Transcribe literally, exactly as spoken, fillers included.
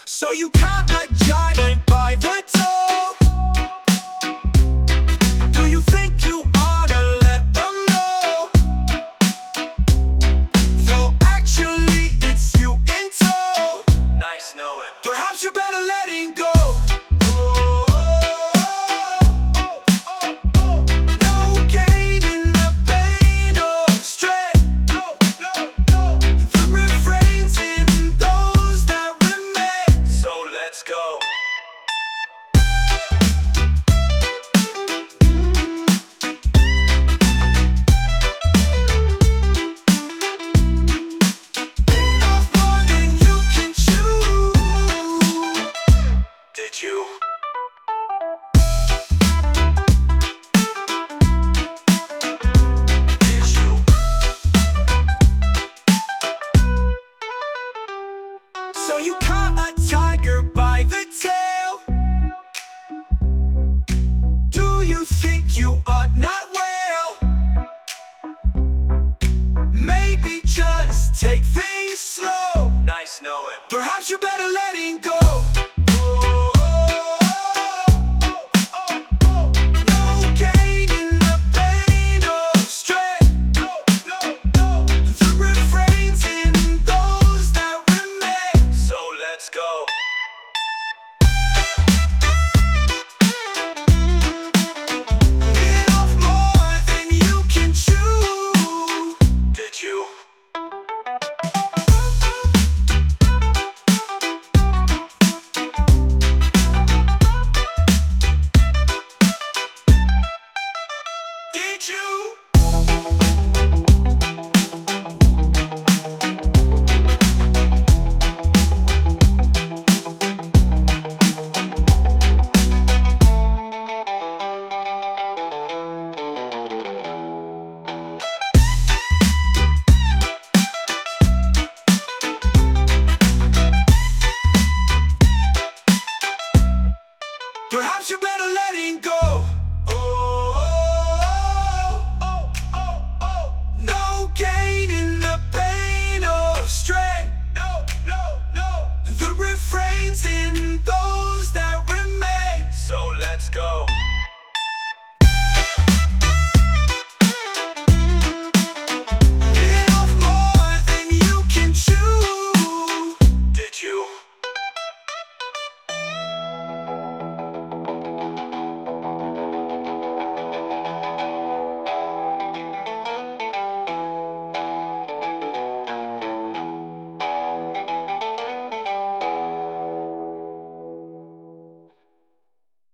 So you caught a giant by the toe. Do you think you ought to let them know? Though actually it's you in tow. Nice knowing. Perhaps you better let him go. You. Did you? So you caught a tiger by the tail. Do you think you ought not well? Maybe just take things slow. Nice knowing. Perhaps you better let him go. Did you? Perhaps you better let him go. No gain in the pain of strength. No, no, no. The refrain's in the